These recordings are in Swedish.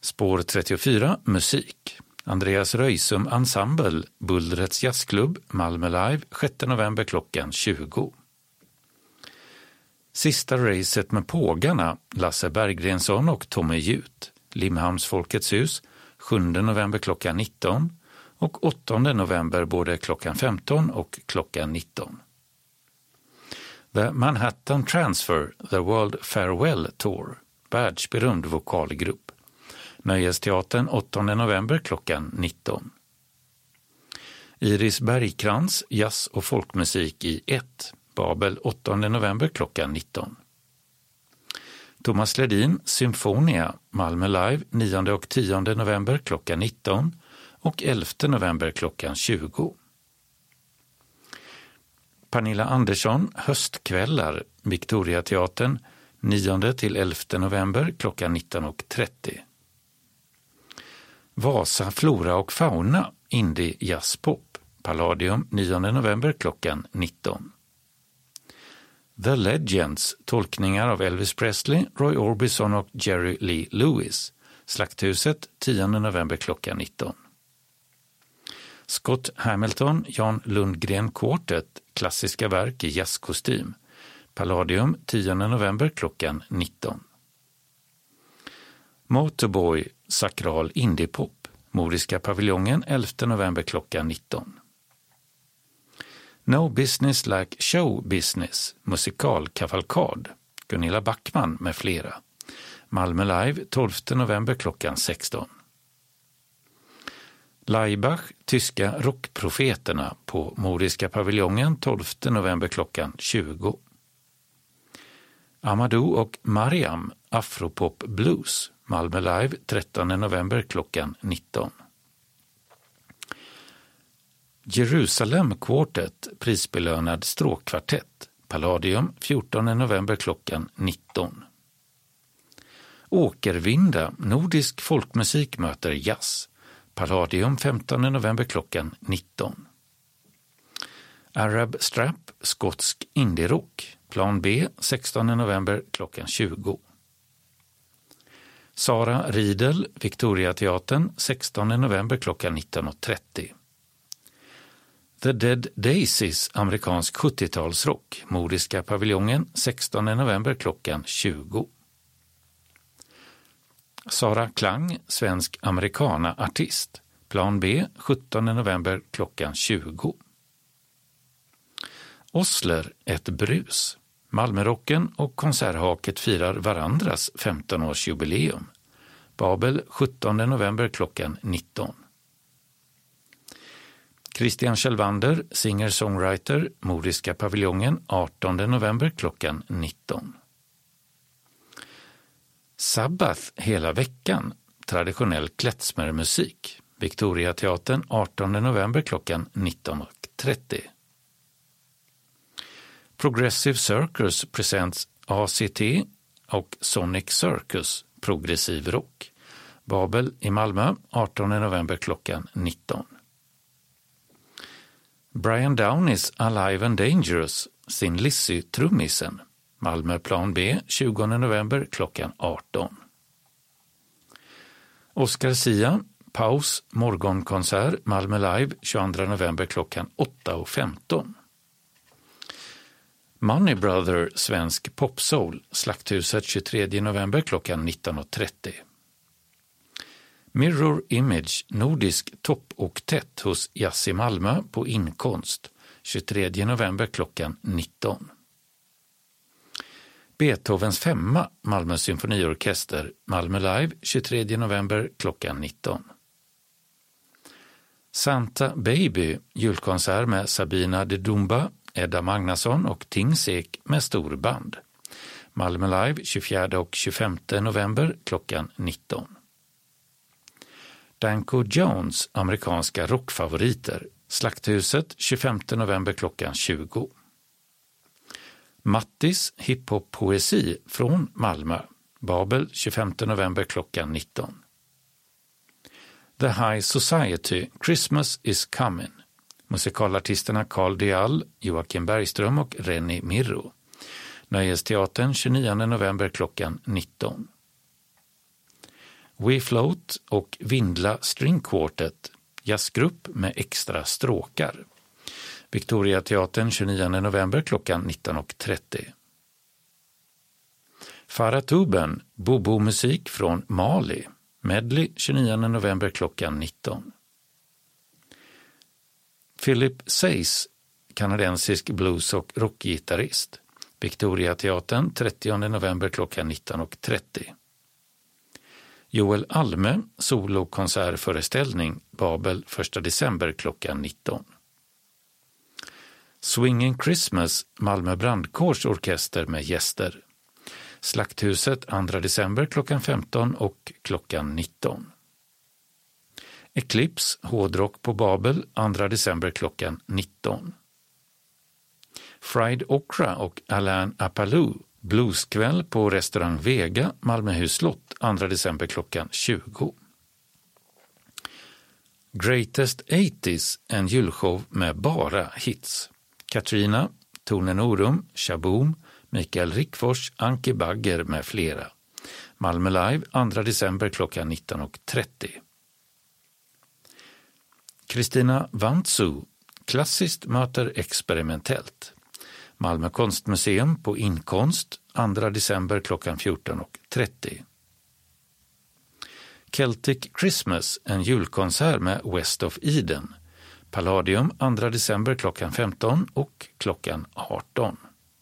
Spår 34, musik. Andreas Röisum Ensemble, Bullrets jazzklubb, Malmö Live, 6 november klockan 20. Sista racet med Pågarna, Lasse Berggrensson och Tommy Jut, Limhamns Folkets hus, 7 november klockan 19 och 8 november både klockan 15 och klockan 19. The Manhattan Transfer, The World Farewell Tour, världsberömd vokalgrupp. Nöjesteatern 8 november klockan 19. Iris Bergkrans, jazz- och folkmusik i 1, Babel 8 november klockan 19. Thomas Ledin, Symfonia, Malmö Live 9 och 10 november klockan 19 och 11 november klockan 20. Pernilla Andersson, Höstkvällar, Victoriateatern 9 till 11 november klockan 19.30. Vasa, Flora och Fauna, indie jazzpop, Palladium 9 november klockan 19. The Legends, tolkningar av Elvis Presley, Roy Orbison och Jerry Lee Lewis, Slakthuset 10 november klockan 19. Scott Hamilton, Jan Lundgren Quartet, klassiska verk i jazzkostym, Palladium 10 november klockan 19. Motorboy, sakral indiepop, Moriska paviljongen 11 november klockan 19. No Business Like Show Business, musikalkavalkad, Gunilla Backman med flera, Malmö Live 12 november klockan 16. Laibach, tyska rockprofeterna på Moriska paviljongen 12 november klockan 20. Amadou och Mariam, Afropop Blues, Malmö Live 13 november klockan 19. Jerusalem Quartet, prisbelönad stråkkvartett, Palladium 14 november klockan 19. Åkervinda, nordisk folkmusik möter jazz, Palladium 15 november klockan 19. Arab Strap, skotsk indie-rock, plan B 16 november klockan 20. Sara Riedel, Victoriateatern 16 november klockan 19.30. The Dead Daisies, amerikansk 70-talsrock, Moriska paviljongen 16 november klockan 20. Sara Klang, svensk americana-artist, plan B 17 november klockan 20. Osler, ett brus, Malmörocken och Konserthaket firar varandras 15-årsjubileum, Babel 17 november klockan 19. Christian Kjellvander, singer-songwriter, Moriska paviljongen 18 november klockan 19. Sabbath hela veckan, traditionell klezmermusik, Victoriateatern 18 november klockan 19.30. Progressive Circus presents ACT och Sonic Circus, progressiv rock, Babel i Malmö 18 november klockan 19. Brian Downeys Alive and Dangerous, sin Lissy trummisen, Malmö plan B 20 november klockan 18. Oscar Sia, Paus morgonkonsert, Malmö Live 22 november klockan 8.15. Money Brother, svensk popsoul, Slakthuset 23 november klockan 19.30. Mirror Image, nordisk toppoktett hos Jazz i Malmö på Inkonst, 23 november klockan 19. Beethovens 5, Malmö symfoniorkester, Malmö Live 23 november klockan 19. Santa Baby, julkonsert med Sabina de Dumba, Edda Magnusson och Tingsek med storband, Malmö Live 24 och 25 november klockan 19. Danko Jones, amerikanska rockfavoriter, Slakthuset 25 november klockan 20. Mattis hiphop-poesi från Malmö, Babel 25 november klockan 19. The High Society, Christmas is coming, musikalartisterna Carl Deal, Joakim Bergström och Renny Mirro, Nöjesteatern 29 november klockan 19. We Float och Vindla String Quartet, jazzgrupp med extra stråkar. Victoriateatern 29 november klockan 19.30. Farah Tuben, bobo-musik från Mali, medley 29 november klockan 19. Philip Sayce, kanadensisk blues- och rockgitarrist. Victoriateatern 30 november klockan 19.30. Joel Alme, solokonsertföreställning, Babel 1 december klockan 19. Swinging Christmas, Malmö brandkårs orkester med gäster. Slakthuset 2 december klockan 15 och klockan 19. Eclipse, hårdrock på Babel 2 december klockan 19. Fried Okra och Alain Apalou, blueskväll på restaurang Vega, Malmöhus slott 2 december klockan 20. Greatest 80s, en julshow med bara hits. Katrina, Tone Norum, Shaboom, Mikael Rickfors, Anke Bagger med flera. Malmö Live 2 december klockan 19.30. Kristina Vantzu, klassiskt möter experimentellt. Malmö konstmuseum på Inkonst 2 december klockan 14.30. Celtic Christmas, en julkonsert med West of Eden. Palladium 2 december klockan 15 och klockan 18.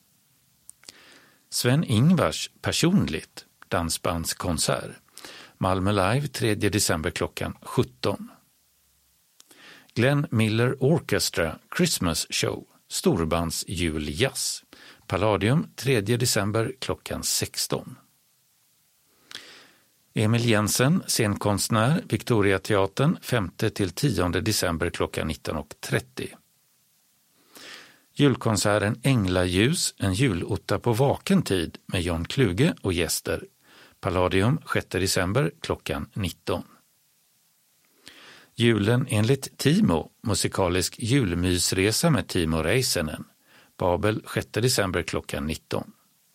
Sven-Ingvars personligt, dansbandskonsert. Malmö Live 3 december klockan 17. Glenn Miller Orchestra Christmas Show, storbands juljazz. Palladium 3 december klockan 16. Emil Jensen, scenkonstnär, Victoriateatern 5-10 december klockan 19.30. Julkonserten Änglaljus, en julotta på vaken tid med John Kluge och gäster. Palladium 6 december klockan 19. Julen enligt Timo, musikalisk julmysresa med Timo Räisänen. Babel 6 december klockan 19.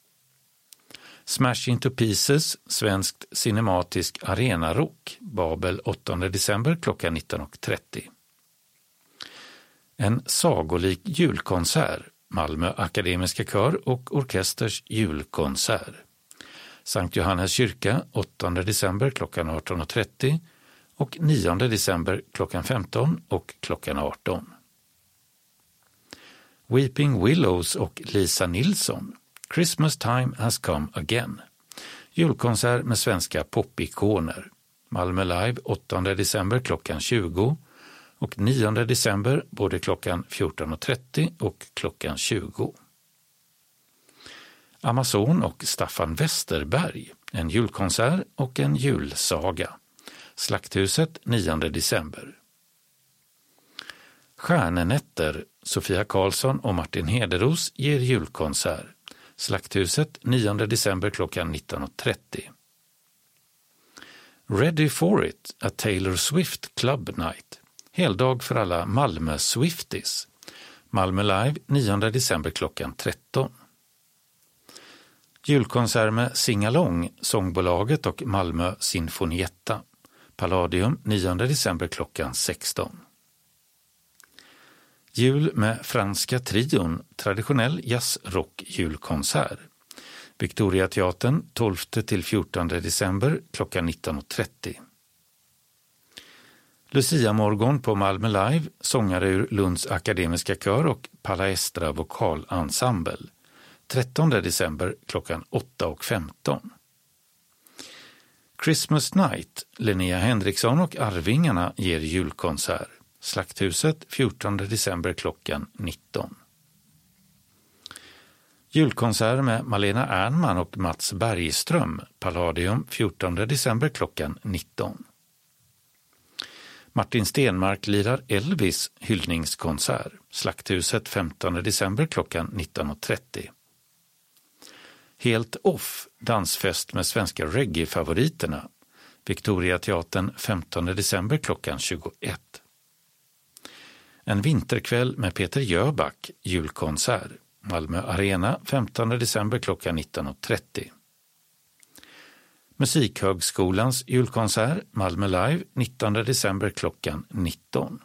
Smash Into Pieces, svenskt cinematisk arenarock. Babel 8 december klockan 19.30. En sagolik julkonsert, Malmö Akademiska Kör och Orkesters julkonsert. Sankt Johannes kyrka 8 december klockan 18.30 och 9 december klockan 15 och klockan 18. Weeping Willows och Lisa Nilsson, Christmas Time Has Come Again. Julkonsert med svenska popikoner. Malmö Live 8 december klockan 20 och 9 december både klockan 14.30 och klockan 20. Amazon och Staffan Westerberg, en julkonsert och en julsaga. Slakthuset 9 december. Stjärnenätter, Sofia Karlsson och Martin Hederos ger julkonsert. Slakthuset 9 december klockan 19.30. Ready for it, a Taylor Swift Club Night. Heldag för alla Malmö Swifties. Malmö Live 9 december klockan 13. Julkonsert med Singalong, sångbolaget och Malmö Sinfonietta. Palladium 9 december klockan 16. Jul med Franska trion, traditionell jazzrock-julkonsert. Victoriateatern 12-14 december klockan 19.30. Lucia Morgon på Malmö Live, sångare ur Lunds Akademiska Kör och Palaestra vokalensemble. 13 december klockan 8.15. Christmas Night, Linnea Henriksson och Arvingarna ger julkonsert. Slakthuset 14 december klockan 19. Julkonsert med Malena Ernman och Mats Bergström, Palladium 14 december klockan 19. Martin Stenmark lirar Elvis hyllningskonsert, Slakthuset 15 december klockan 19.30. Helt off, dansfest med svenska reggae-favoriterna, Victoriateatern 15 december klockan 21. En vinterkväll med Peter Jöback, julkonsert, Malmö Arena 15 december klockan 19.30. Musikhögskolans julkonsert Malmö Live 19 december klockan 19.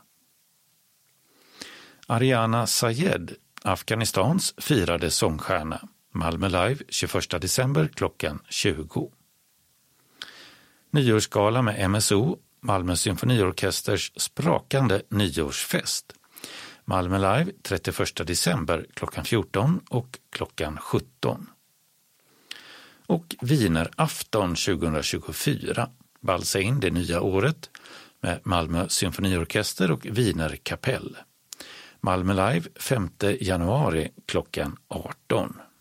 Ariana Sayed, Afghanistans firade sångstjärna. Malmö Live 21 december klockan 20. Nyårsgala med MSO, Malmö symfoniorkesters sprakande nyårsfest. Malmö Live 31 december klockan 14 och klockan 17. Och Wienerafton 2024, valsa in det nya året med Malmö symfoniorkester och Wienerkapell. Malmö Live 5 januari klockan 18.